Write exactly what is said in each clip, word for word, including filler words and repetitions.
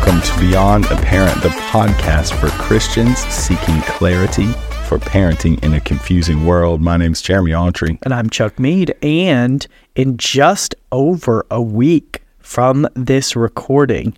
Welcome to Beyond a Parent, the podcast for Christians seeking clarity for parenting in a confusing world. My name's Jeremy Autry. And I'm Chuck Mead. And in just over a week from this recording,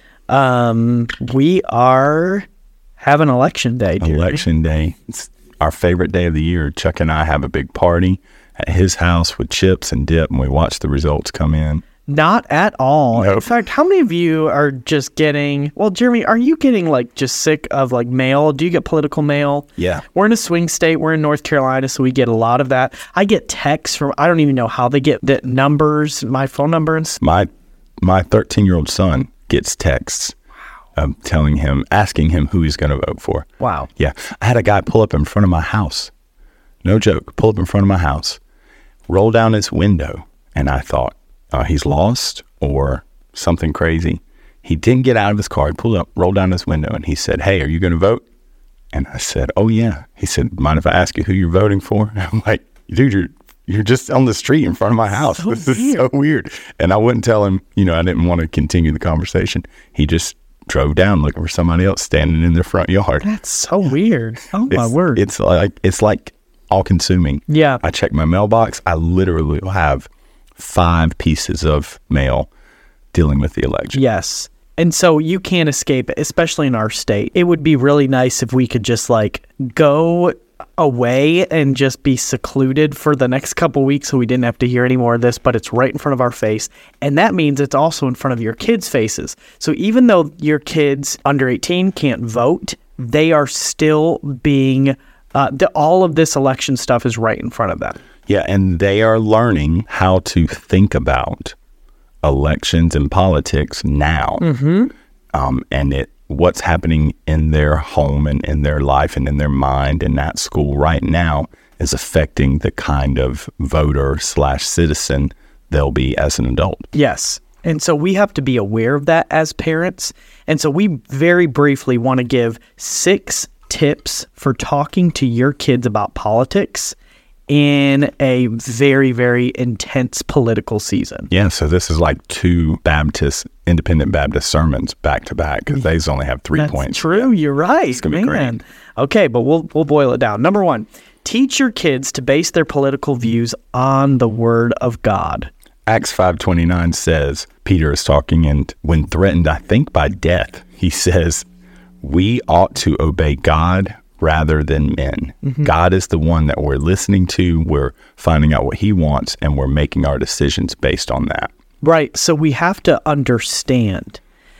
um, we are having election day. Jeremy. Election day. It's our favorite day of the year. Chuck and I have a big party at his house with chips and dip, and we watch the results come in. Not at all. Nope. In fact, how many of you are just getting, well, Jeremy, are you getting like just sick of like mail? Do you get political mail? Yeah. We're in a swing state. We're in North Carolina, so we get a lot of that. I get texts from, I don't even know how they get the numbers, my phone number. And My my thirteen-year-old son gets texts um, telling him, asking him who he's going to vote for. Wow. Yeah. I had a guy pull up in front of my house. No joke. Pull up in front of my house, roll down his window, and I thought, Uh, he's lost or something crazy. He didn't get out of his car. He pulled up, rolled down his window, and he said, "Hey, are you going to vote?" And I said, "Oh, yeah." He said, "Mind if I ask you who you're voting for?" And I'm like, "Dude, you're you're just on the street in front of my house. So this is weird. so weird." And I wouldn't tell him, you know, I didn't want to continue the conversation. He just drove down looking for somebody else standing in their front yard. That's so weird. Oh, my It's- word. It's like, it's like all consuming. Yeah. I check my mailbox. I literally will have five pieces of mail dealing with the election. Yes. And so you can't escape it, especially in our state. It would be really nice if we could just like go away and just be secluded for the next couple weeks so we didn't have to hear any more of this, but it's right in front of our face. And that means it's also in front of your kids' faces. So even though your kids under eighteen can't vote, they are still being, uh, the, all of this election stuff is right in front of them. Yeah, and they are learning how to think about elections and politics now. Mm-hmm. Um, and it what's happening in their home and in their life and in their mind and at school right now is affecting the kind of voter slash citizen they'll be as an adult. Yes. And so we have to be aware of that as parents. And so we very briefly want to give six tips for talking to your kids about politics in a very, very intense political season. Yeah, so this is like two Baptist, independent Baptist sermons back to back because they only have three That's points. true. You're right. It's gonna be man. great. Okay, but we'll we'll boil it down. Number one, teach your kids to base their political views on the Word of God. Acts five twenty-nine says, Peter is talking, and when threatened, I think, by death, he says, we ought to obey God rather than men. Mm-hmm. God is the one that we're listening to, we're finding out what he wants, and we're making our decisions based on that. Right. So we have to understand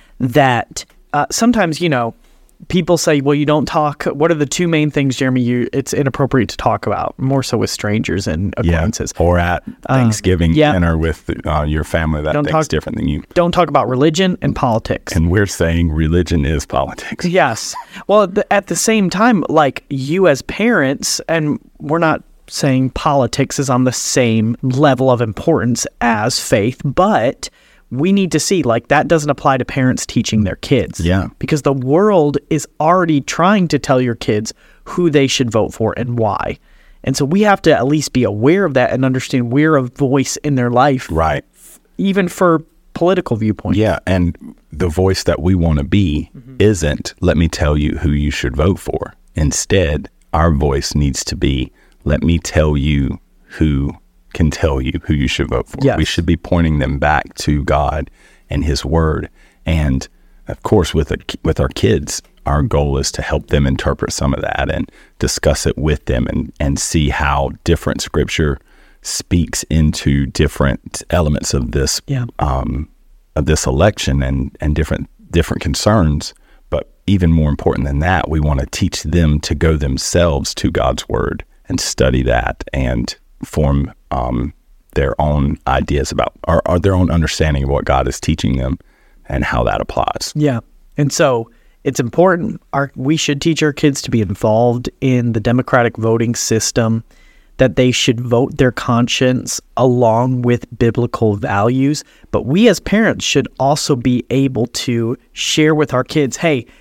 that uh, sometimes, you know, people say, well, you don't talk. What are the two main things, Jeremy, you it's inappropriate to talk about, more so with strangers and acquaintances? Yeah, or at Thanksgiving uh, yeah. dinner with uh, your family that Don't thinks talk, different than you. Don't talk about religion and politics. And we're saying religion is politics. Yes. Well, at the, at the same time, like you as parents, and we're not saying politics is on the same level of importance as faith, but we need to see, like, that doesn't apply to parents teaching their kids. Yeah. Because the world is already trying to tell your kids who they should vote for and why. And so we have to at least be aware of that and understand we're a voice in their life. Right. Even for political viewpoint. Yeah, and the voice that we want to be mm-hmm. isn't, let me tell you who you should vote for. Instead, our voice needs to be, let me tell you who can tell you who you should vote for. Yes. We should be pointing them back to God and his word. And of course, with a, with our kids, our goal is to help them interpret some of that and discuss it with them and, and see how different scripture speaks into different elements of this yeah. um, of this election and, and different different concerns. But even more important than that, we want to teach them to go themselves to God's word and study that and form um, their own ideas about or, or their own understanding of what God is teaching them and how that applies. Yeah. And so it's important. Our, we should teach our kids to be involved in the democratic voting system, that they should vote their conscience along with biblical values. But we as parents should also be able to share with our kids, hey,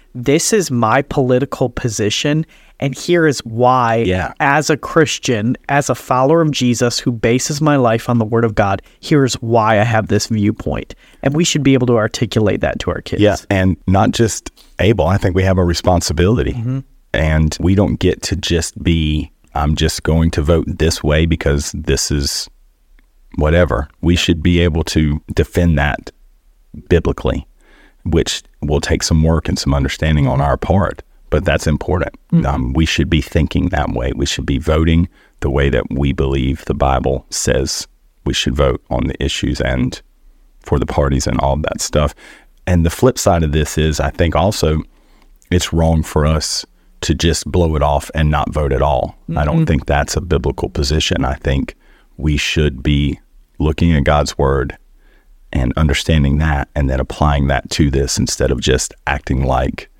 this is my political position, and here is why, Yeah. as a Christian, as a follower of Jesus who bases my life on the Word of God, here's why I have this viewpoint. And we should be able to articulate that to our kids. Yeah, and not just able. I think we have a responsibility. Mm-hmm. And we don't get to just be, I'm just going to vote this way because this is whatever. We should be able to defend that biblically, which will take some work and some understanding on our part. But that's important. Mm-hmm. Um, we should be thinking that way. We should be voting the way that we believe the Bible says we should vote on the issues and for the parties and all of that stuff. And the flip side of this is, I think also it's wrong for us to just blow it off and not vote at all. Mm-hmm. I don't think that's a biblical position. I think we should be looking at God's word and understanding that and then applying that to this instead of just acting like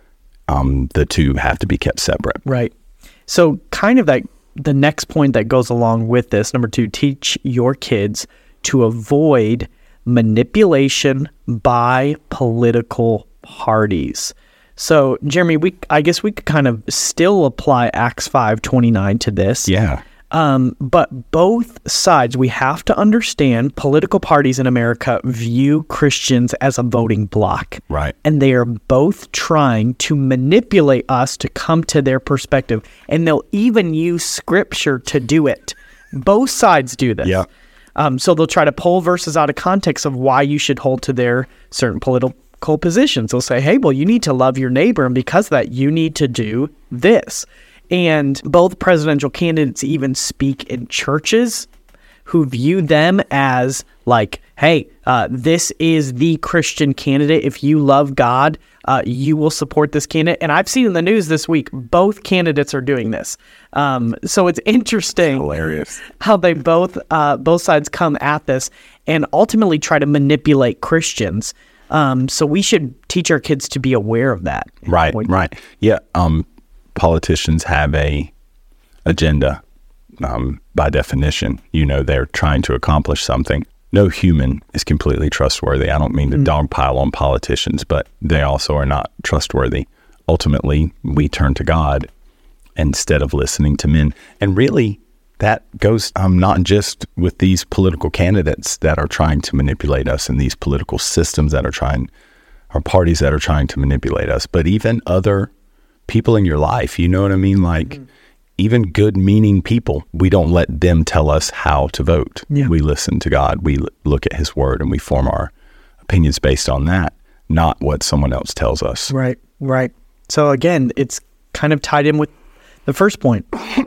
um, the two have to be kept separate. Right. So kind of that the next point that goes along with this, number two, teach your kids to avoid manipulation by political parties. So, Jeremy, we I guess we could kind of still apply Acts five twenty-nine to this. Yeah. Um, but both sides, we have to understand political parties in America view Christians as a voting bloc. Right. And they are both trying to manipulate us to come to their perspective. And they'll even use scripture to do it. Both sides do this. Yeah. Um, so they'll try to pull verses out of context of why you should hold to their certain political positions. They'll say, hey, well, you need to love your neighbor, and because of that, you need to do this. And both presidential candidates even speak in churches who view them as like, hey, uh, this is the Christian candidate. If you love God, uh, you will support this candidate. And I've seen in the news this week, both candidates are doing this. Um, so it's interesting Hilarious. how they both uh, both sides come at this and ultimately try to manipulate Christians. Um, so we should teach our kids to be aware of that. Right, right. Yeah, um, politicians have a agenda. Um, by definition, you know, they're trying to accomplish something. No human is completely trustworthy. I don't mean to mm. dogpile on politicians, but they also are not trustworthy. Ultimately, we turn to God instead of listening to men. And really, that goes um, not just with these political candidates that are trying to manipulate us and these political systems that are trying, or parties that are trying to manipulate us, but even other people in your life. You know what I mean? Like, mm. even good-meaning people, we don't let them tell us how to vote. Yeah. We listen to God. We l- look at His Word, and we form our opinions based on that, not what someone else tells us. Right, right. So again, it's kind of tied in with the first point.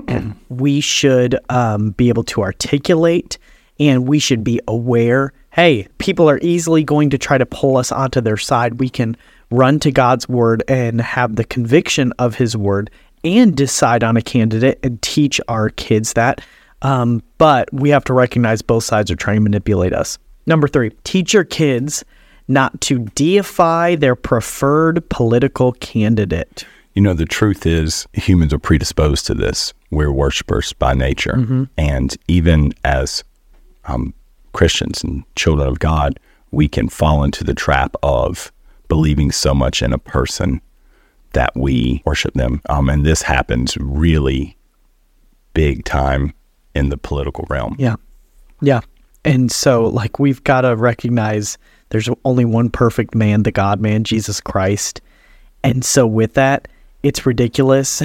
We should um, be able to articulate, and we should be aware, hey, people are easily going to try to pull us onto their side. We can run to God's Word and have the conviction of His Word and decide on a candidate and teach our kids that. Um, but we have to recognize both sides are trying to manipulate us. Number three, teach your kids not to deify their preferred political candidate. You know, the truth is humans are predisposed to this. We're worshipers by nature. Mm-hmm. And even as um, Christians and children of God, we can fall into the trap of believing so much in a person that we worship them. Um, and this happens really big time in the political realm. Yeah. Yeah. And so, like, we've got to recognize there's only one perfect man, the God-man, Jesus Christ. And so with that, it's ridiculous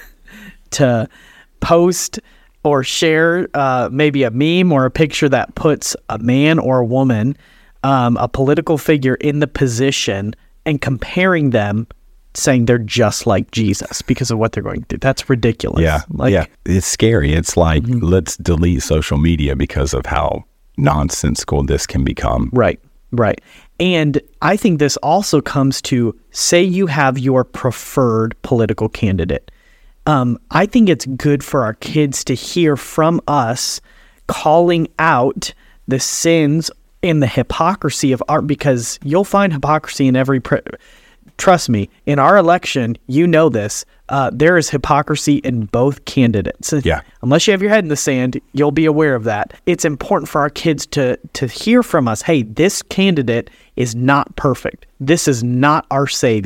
to post or share uh, maybe a meme or a picture that puts a man or a woman, um, a political figure in the position and comparing them, saying they're just like Jesus because of what they're going through. That's ridiculous. Yeah, like, yeah. It's scary. It's like, mm-hmm. let's delete social media because of how nonsensical this can become. Right, right. And I think this also comes to, say you have your preferred political candidate. Um, I think it's good for our kids to hear from us calling out the sins and the hypocrisy of art, because you'll find hypocrisy in every... Pre- Trust me, in our election, you know this, uh, there is hypocrisy in both candidates. Yeah. Unless you have your head in the sand, you'll be aware of that. It's important for our kids to to hear from us, hey, this candidate is not perfect. This is not our savior.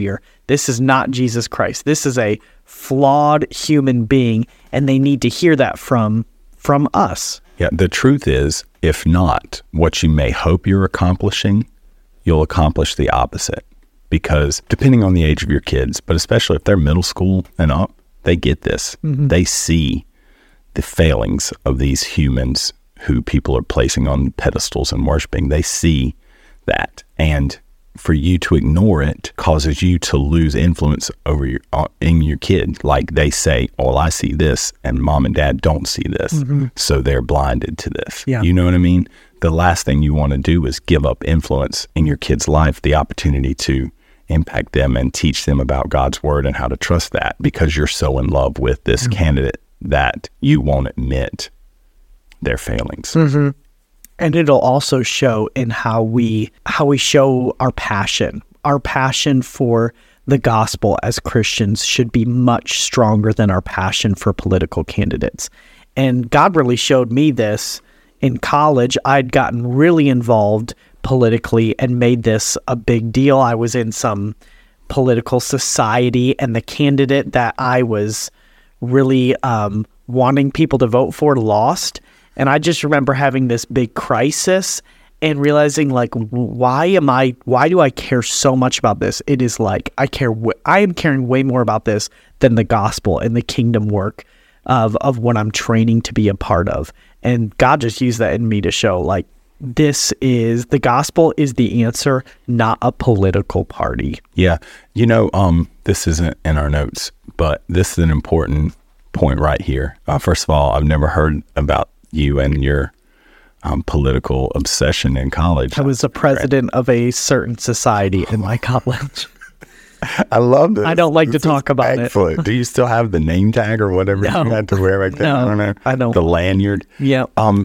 This is not Jesus Christ. This is a flawed human being, and they need to hear that from from us. Yeah, the truth is, if not what you may hope you're accomplishing, you'll accomplish the opposite. Because depending on the age of your kids, but especially if they're middle school and up, they get this. Mm-hmm. They see the failings of these humans who people are placing on pedestals and worshiping. They see that. And for you to ignore it causes you to lose influence over your uh, in your kid. Like they say, oh, well, I see this and mom and dad don't see this. Mm-hmm. So they're blinded to this. Yeah. You know what I mean? The last thing you want to do is give up influence in your kid's life, the opportunity to impact them and teach them about God's word and how to trust that, because you're so in love with this mm-hmm. candidate that you won't admit their failings. Mm-hmm. And it'll also show in how we how we show our passion. Our passion for the gospel as Christians should be much stronger than our passion for political candidates. And God really showed me this in college. I'd gotten really involved politically and made this a big deal. I was in some political society, and the candidate that I was really um, wanting people to vote for lost. And I just remember having this big crisis and realizing, like, why am I, why do I care so much about this? It is like, I care, w- I am caring way more about this than the gospel and the kingdom work of, of what I'm training to be a part of. And God just used that in me to show, like, this is, the gospel is the answer, not a political party. Yeah. You know, um, this isn't in our notes, but this is an important point right here. Uh, first of all, I've never heard about you and your um, political obsession in college. I was the president of a certain society in my college. I love this. I don't like this to talk about excellent. it. Do you still have the name tag or whatever no. you had to wear back then? No, I don't know. I don't. The lanyard. Yeah. Um.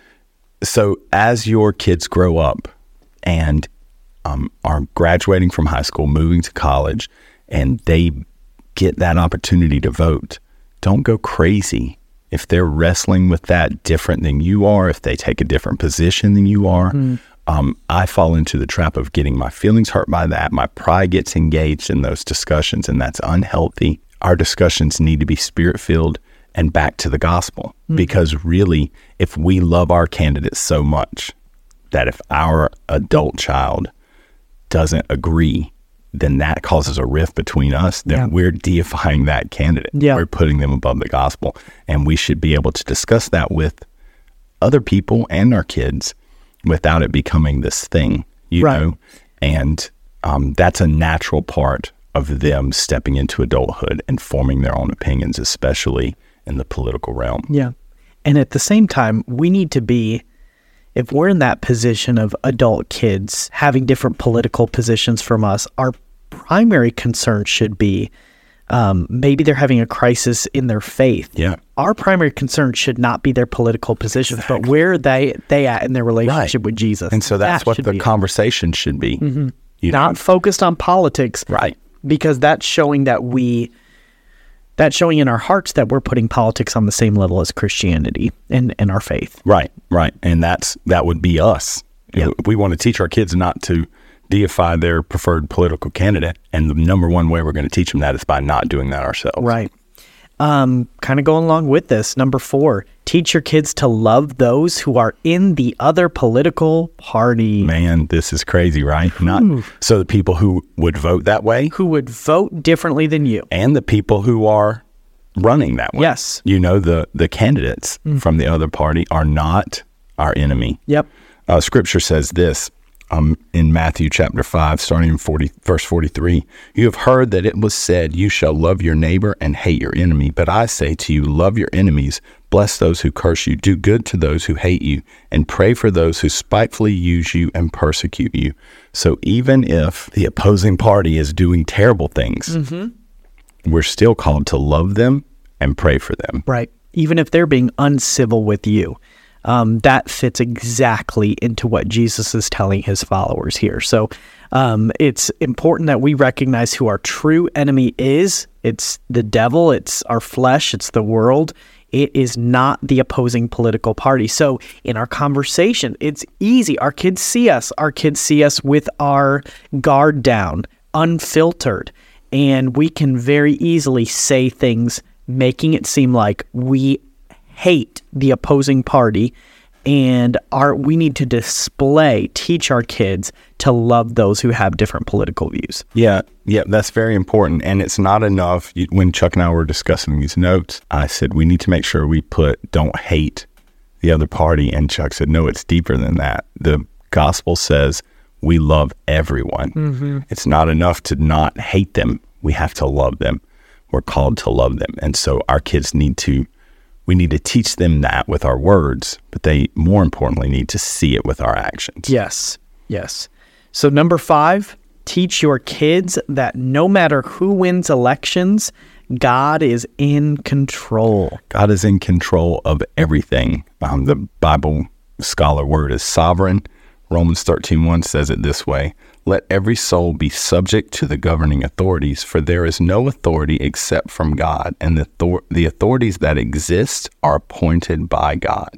So as your kids grow up and um, are graduating from high school, moving to college, and they get that opportunity to vote, don't go crazy. If they're wrestling with that different than you are, if they take a different position than you are, mm. um, I fall into the trap of getting my feelings hurt by that. My pride gets engaged in those discussions, and that's unhealthy. Our discussions need to be spirit-filled and back to the gospel. Mm. Because really, if we love our candidates so much that if our adult child doesn't agree, then that causes a rift between us, then yeah. we're deifying that candidate. Yeah. We're putting them above the gospel. And we should be able to discuss that with other people and our kids without it becoming this thing, you right. know? And um, that's a natural part of them stepping into adulthood and forming their own opinions, especially in the political realm. Yeah. And at the same time, we need to be, if we're in that position of adult kids having different political positions from us, our primary concern should be um, maybe they're having a crisis in their faith. Yeah. Our primary concern should not be their political positions, exactly. but where they they at in their relationship right. with Jesus. And so that's that what the conversation it. should be. Mm-hmm. You not know? Focused on politics. Right. Because that's showing that we, that's showing in our hearts that we're putting politics on the same level as Christianity and, and our faith. Right, right. And that's that would be us. Yeah. We want to teach our kids not to deify their preferred political candidate. And the number one way we're going to teach them that is by not doing that ourselves. Right. Um, kind of going along with this, number four, teach your kids to love those who are in the other political party. Man, this is crazy, right? Not Ooh. So the people who would vote that way. Who would vote differently than you. And the people who are running that way. Yes. You know, the, the candidates mm. from the other party are not our enemy. Yep. Uh, scripture says this. Um, in Matthew chapter five, starting in forty, verse forty-three, you have heard that it was said, you shall love your neighbor and hate your enemy. But I say to you, love your enemies, bless those who curse you, do good to those who hate you, and pray for those who spitefully use you and persecute you. So even if the opposing party is doing terrible things, mm-hmm. we're still called to love them and pray for them. Right. Even if they're being uncivil with you. Um, that fits exactly into what Jesus is telling his followers here. So um, it's important that we recognize who our true enemy is. It's the devil, it's our flesh, it's the world. It is not the opposing political party. So in our conversation, it's easy. Our kids see us. Our kids see us with our guard down, unfiltered. And we can very easily say things making it seem like we hate the opposing party, and our we need to display, teach our kids to love those who have different political views. Yeah, yeah, that's very important. And it's not enough. You, when Chuck and I were discussing these notes, I said, we need to make sure we put don't hate the other party. And Chuck said, no, it's deeper than that. The gospel says we love everyone. Mm-hmm. It's not enough to not hate them. We have to love them. We're called to love them. And so our kids need to, we need to teach them that with our words, but they more importantly need to see it with our actions. Yes, yes. So number five, teach your kids that no matter who wins elections, God is in control. God is in control of everything. Um, the Bible scholar word is sovereign. Romans thirteen one says it this way: let every soul be subject to the governing authorities, for there is no authority except from God, and the, thor- the authorities that exist are appointed by God.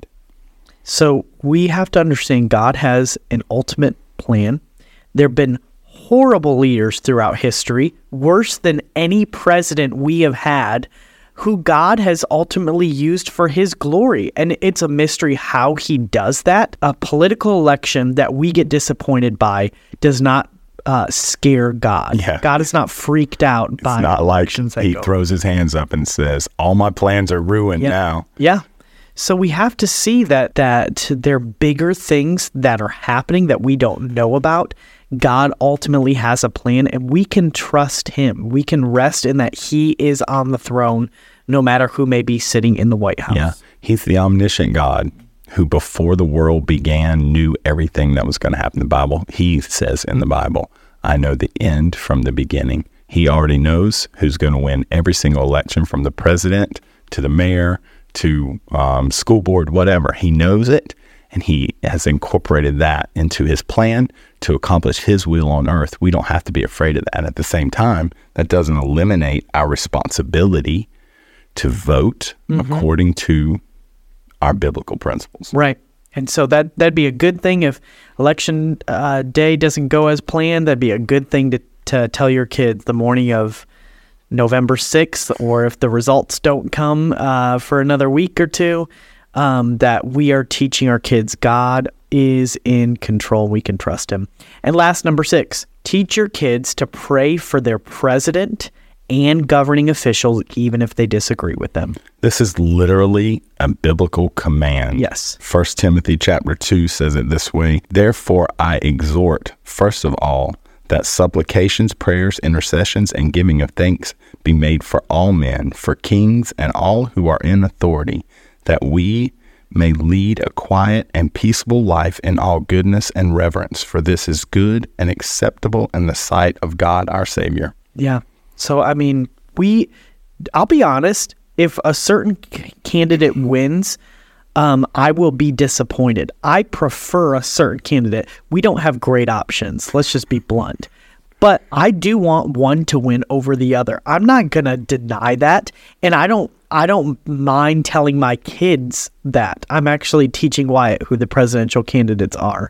So we have to understand God has an ultimate plan. There have been horrible leaders throughout history, worse than any president we have had, who God has ultimately used for his glory. And it's a mystery how he does that. A political election that we get disappointed by does not uh, scare God. Yeah. God is not freaked out It's by not like elections that he go. throws his hands up and says, all my plans are ruined Yeah. now. Yeah. So we have to see that that there are bigger things that are happening that we don't know about. God ultimately has a plan, and we can trust him. We can rest in that he is on the throne, no matter who may be sitting in the White House. Yeah, he's the omniscient God who before the world began knew everything that was going to happen in the Bible. He says in the Bible, I know the end from the beginning. He already knows who's going to win every single election, from the president to the mayor to um, school board, whatever. He knows it, and he has incorporated that into his plan to accomplish his will on earth. We don't have to be afraid of that. At the same time, that doesn't eliminate our responsibility to vote mm-hmm. according to our biblical principles. Right. And so that, that'd be a good thing if election uh, day doesn't go as planned. That'd be a good thing to, to tell your kids the morning of November sixth, or if the results don't come uh, for another week or two, um, that we are teaching our kids God is in control. We can trust him. And last, number six, teach your kids to pray for their president and governing officials, even if they disagree with them. This is literally a biblical command. Yes. First Timothy chapter two says it this way: therefore I exhort, first of all, that supplications, prayers, intercessions, and giving of thanks be made for all men, for kings and all who are in authority, that we may lead a quiet and peaceable life in all goodness and reverence, for this is good and acceptable in the sight of God our Savior. Yeah. So, I mean, we, I'll be honest, if a certain c- candidate wins, um, I will be disappointed. I prefer a certain candidate. We don't have great options. Let's just be blunt. But I do want one to win over the other. I'm not going to deny that. And I don't I don't mind telling my kids that. I'm actually teaching Wyatt who the presidential candidates are.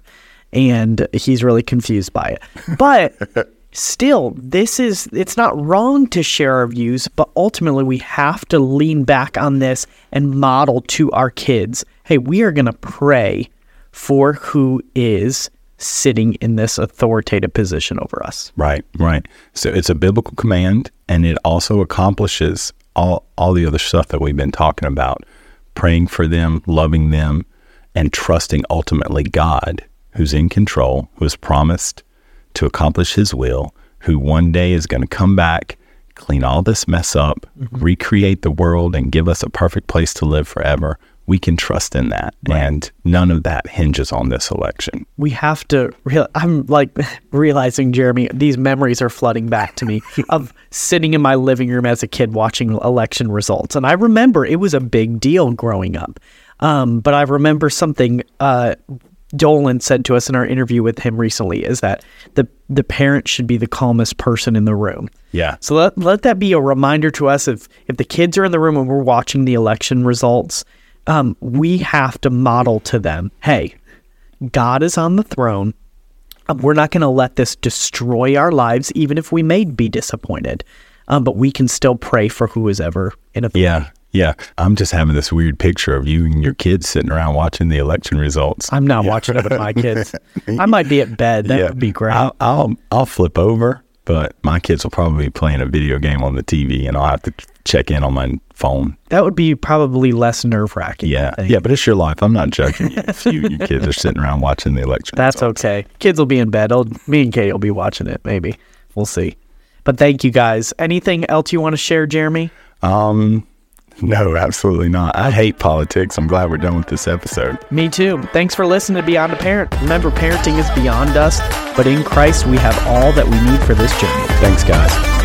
And he's really confused by it. But still, this is, it's not wrong to share our views, but ultimately we have to lean back on this and model to our kids, hey, we are going to pray for who is sitting in this authoritative position over us. Right, right. So it's a biblical command, and it also accomplishes all, all the other stuff that we've been talking about, praying for them, loving them, and trusting ultimately God, who's in control, who has promised to accomplish his will, who one day is going to come back, clean all this mess up, mm-hmm. recreate the world, and give us a perfect place to live forever. We can trust in that. Right. And none of that hinges on this election. We have to, real, I'm like realizing, Jeremy, these memories are flooding back to me of sitting in my living room as a kid watching election results. And I remember it was a big deal growing up. Um, but I remember something uh, Dolan said to us in our interview with him recently, is that the the parent should be the calmest person in the room. Yeah. So let, let that be a reminder to us, if, if the kids are in the room and we're watching the election results, um, we have to model to them, hey, God is on the throne. Um, we're not going to let this destroy our lives, even if we may be disappointed. Um, but we can still pray for who is ever in authority. Yeah, yeah. I'm just having this weird picture of you and your kids sitting around watching the election results. I'm not yeah. watching it with my kids. I might be at bed. That yeah. would be great. I'll, I'll I'll flip over, but my kids will probably be playing a video game on the T V, and I'll have to check in on my phone. That would be probably less nerve-wracking. Yeah, yeah, but it's your life. I'm not judging you if you and your kids are sitting around watching the election That's results. okay. Kids will be in bed. I'll, me and Kate will be watching it, maybe. We'll see. But thank you, guys. Anything else you want to share, Jeremy? Um, no, absolutely not. I hate politics. I'm glad we're done with this episode. Me too. Thanks for listening to Beyond a Parent. Remember, parenting is beyond us, but in Christ we have all that we need for this journey. Thanks, guys.